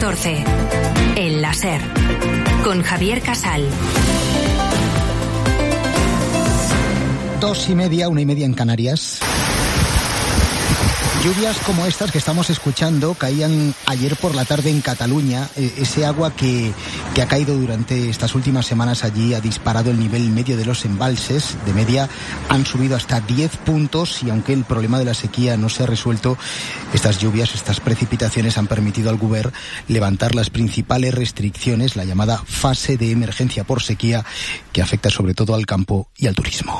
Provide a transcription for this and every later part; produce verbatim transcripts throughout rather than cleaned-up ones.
catorce. El láser. Con Javier Casal. Dos y media, una y media en Canarias. Lluvias como estas que estamos escuchando caían ayer por la tarde en Cataluña. Eh, ese agua que, que ha caído durante estas últimas semanas allí ha disparado el nivel medio de los embalses. De media han subido hasta diez puntos y aunque el problema de la sequía no se ha resuelto, estas lluvias, estas precipitaciones han permitido al Govern levantar las principales restricciones, la llamada fase de emergencia por sequía, que afecta sobre todo al campo y al turismo.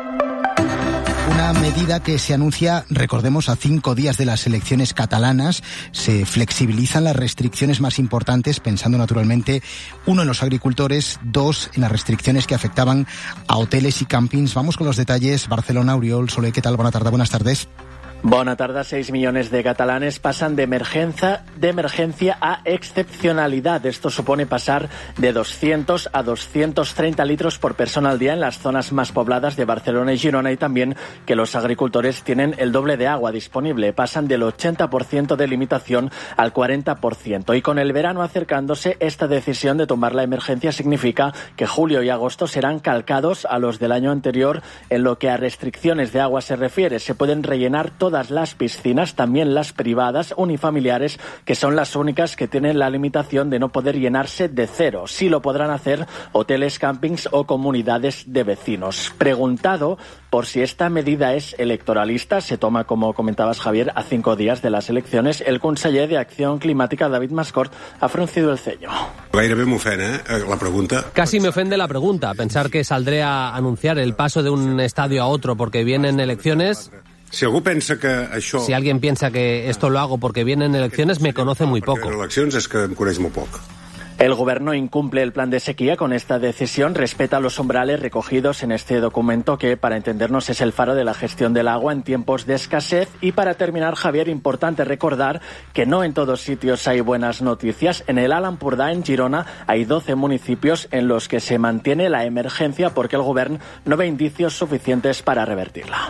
Una medida que se anuncia, recordemos, a cinco días de las elecciones catalanas. Se flexibilizan las restricciones más importantes, pensando naturalmente, uno, en los agricultores, dos, en las restricciones que afectaban a hoteles y campings. Vamos con los detalles. Barcelona, Oriol Soler, ¿qué tal? Buena tarde, buenas tardes. Bona tarda. Seis millones de catalanes pasan de emergencia, de emergencia a excepcionalidad. Esto supone pasar de doscientos a doscientos treinta litros por persona al día en las zonas más pobladas de Barcelona y Girona, y también que los agricultores tienen el doble de agua disponible. Pasan del ochenta por ciento de limitación al cuarenta por ciento. Y con el verano acercándose, esta decisión de tomar la emergencia significa que julio y agosto serán calcados a los del año anterior. En lo que a restricciones de agua se refiere, se pueden rellenar todas las piscinas, también las privadas, unifamiliares, que son las únicas que tienen la limitación de no poder llenarse de cero. Sí lo podrán hacer hoteles, campings o comunidades de vecinos. Preguntado por si esta medida es electoralista, se toma, como comentabas, Javier, a cinco días de las elecciones, el conseller de Acción Climática, David Mascort, ha fruncido el ceño. Gairebé m'ofèn, eh, la pregunta. Casi me ofende la pregunta. Pensar que saldré a anunciar el paso de un estadio a otro porque vienen elecciones. Si algú pensa que això... Si alguien piensa que esto lo hago porque vienen elecciones, me conoce muy poco. En eleccions és que em coneix molt poc. El gobierno incumple el plan de sequía con esta decisión, respeta los umbrales recogidos en este documento que, para entendernos, es el faro de la gestión del agua en tiempos de escasez. Y para terminar, Javier, importante recordar que no en todos sitios hay buenas noticias. En el Alt Empordà, en Girona, hay doce municipios en los que se mantiene la emergencia porque el gobierno no ve indicios suficientes para revertirla.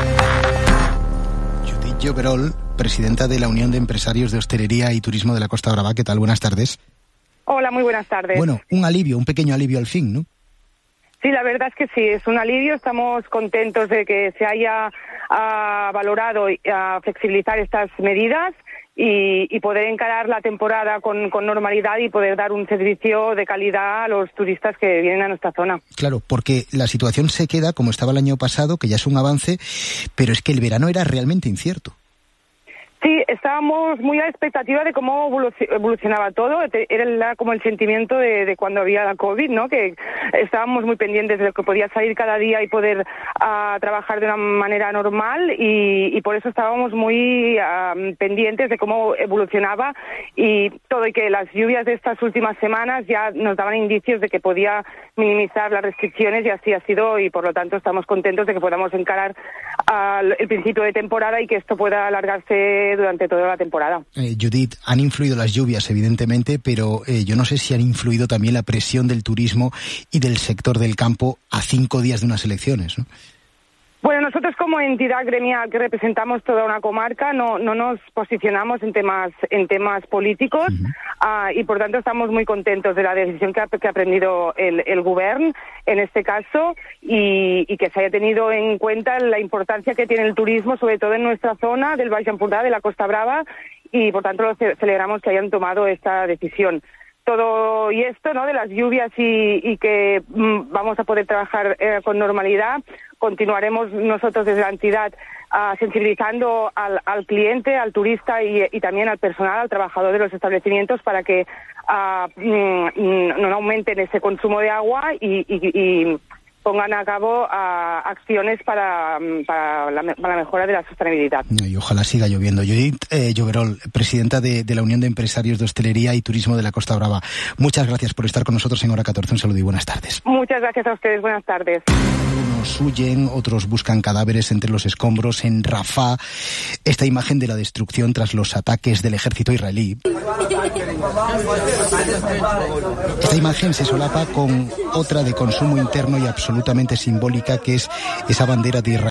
Lloverol, presidenta de la Unión de Empresarios de Hostelería y Turismo de la Costa Brava. ¿Qué tal? Buenas tardes. Hola, muy buenas tardes. Bueno, un alivio, un pequeño alivio al fin, ¿no? Sí, la verdad es que sí, es un alivio. Estamos contentos de que se haya uh, valorado y uh, flexibilizar estas medidas y, y poder encarar la temporada con, con normalidad y poder dar un servicio de calidad a los turistas que vienen a nuestra zona. Claro, porque la situación se queda como estaba el año pasado, que ya es un avance, pero es que el verano era realmente incierto. Sí, estábamos muy a la expectativa de cómo evolucionaba todo. Era como el sentimiento de, de cuando había la COVID, ¿no? Que estábamos muy pendientes de lo que podía salir cada día y poder uh, trabajar de una manera normal y, y por eso estábamos muy uh, pendientes de cómo evolucionaba y todo, y que las lluvias de estas últimas semanas ya nos daban indicios de que podía minimizar las restricciones y así ha sido, y por lo tanto estamos contentos de que podamos encarar uh, el principio de temporada y que esto pueda alargarse durante toda la temporada. Eh, Judith, han influido las lluvias, evidentemente, pero eh, yo no sé si han influido también la presión del turismo y del sector del campo a cinco días de unas elecciones, ¿no? Bueno, nosotros como entidad gremial que representamos toda una comarca no, no nos posicionamos en temas en temas políticos. Uh-huh. uh, y por tanto estamos muy contentos de la decisión que ha, que ha prendido el, el Govern en este caso y, y que se haya tenido en cuenta la importancia que tiene el turismo, sobre todo en nuestra zona del Baix Empordà, de la Costa Brava, y por tanto lo ce- celebramos que hayan tomado esta decisión. Todo y esto, ¿no?, de las lluvias y, y que mm, vamos a poder trabajar eh, con normalidad. Continuaremos nosotros desde la entidad uh, sensibilizando al, al cliente, al turista y, y también al personal, al trabajador de los establecimientos para que uh, mm, no aumenten ese consumo de agua y, y, y pongan a cabo uh, acciones para, para, la, para la mejora de la sostenibilidad. Y ojalá siga lloviendo. Judith eh, Lloverol, presidenta de, de la Unión de Empresarios de Hostelería y Turismo de la Costa Brava. Muchas gracias por estar con nosotros en Hora catorce. Un saludo y buenas tardes. Muchas gracias a ustedes. Buenas tardes. Unos huyen, otros buscan cadáveres entre los escombros en Rafah. Esta imagen de la destrucción tras los ataques del ejército israelí. Esta imagen se solapa con otra de consumo interno y absolutamente simbólica, que es esa bandera de Israel